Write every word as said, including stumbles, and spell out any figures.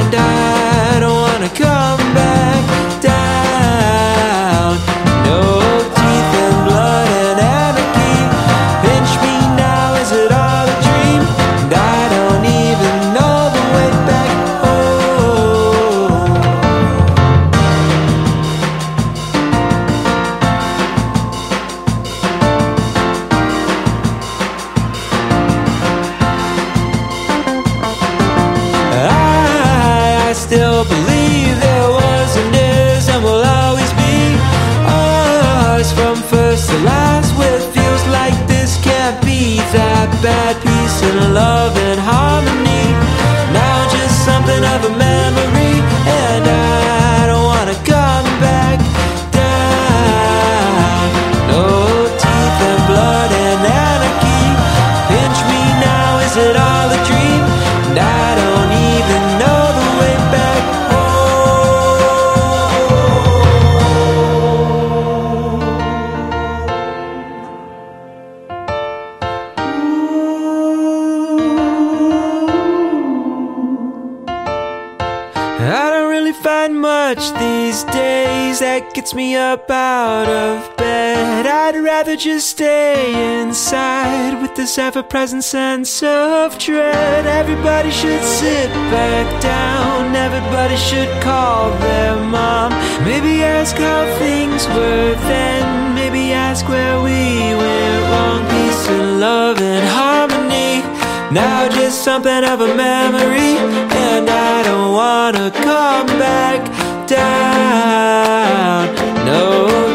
and I don't wanna come back down. No teeth and blood and anarchy. Pinch me now, is it all a dream? And I don't even know the way back home. I, I still believe there was and is and will always be us from first to last. What feels like this can't be that bad. Peace and love and harmony. Now just something of a memory, and I don't wanna come back down. No teeth and blood and anarchy. Pinch me now, is it all a dream? And I don't even know the way back I don't really find much these days that gets me up out of bed. I'd rather just stay inside with this ever-present sense of dread. Everybody should sit back down. Everybody should call their mom. Maybe ask how things were then. Maybe ask where we went wrong. Peace and love and harmony. Now just something of a memory, and I don't wanna come back down. No